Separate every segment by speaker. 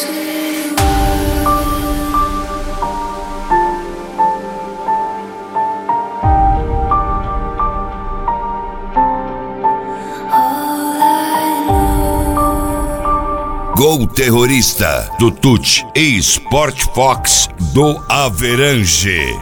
Speaker 1: Gol Terrorista do Tuti e Sport Fox do Averange.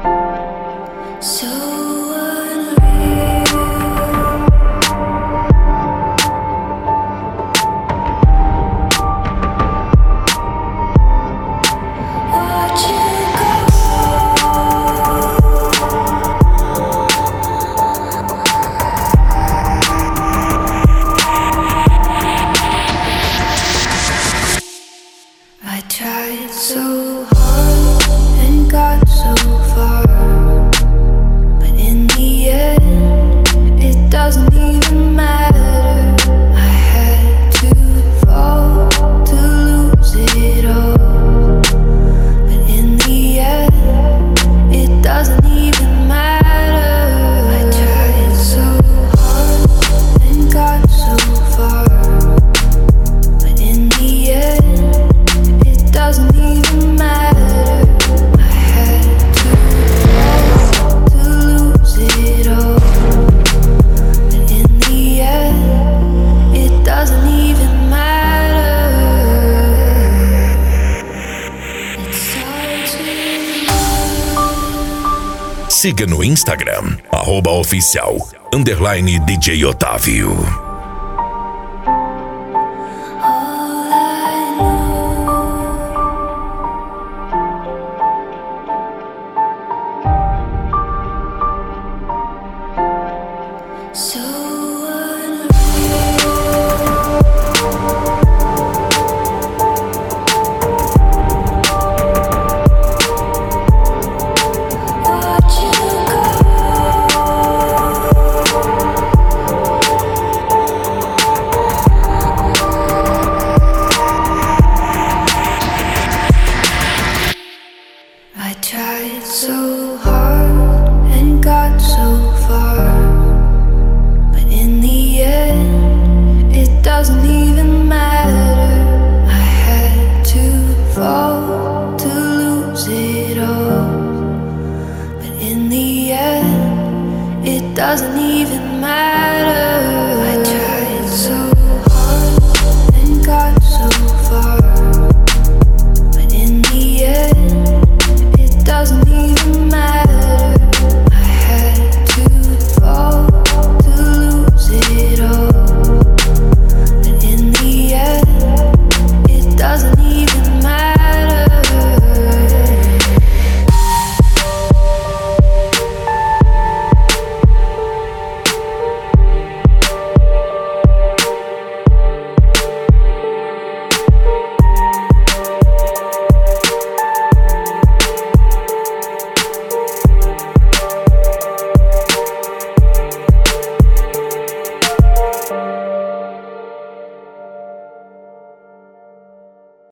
Speaker 2: I tried so hard and got so far, but in the end, it doesn't even matter. I had to fall to lose it all, but in the end, it doesn't even matter. I tried so hard and got so far, but in the end, doesn't even matter. I had to fall to lose it all, but in the end, it doesn't even matter. It's all too.
Speaker 3: Siga no Instagram, @oficial_DJ Otávio.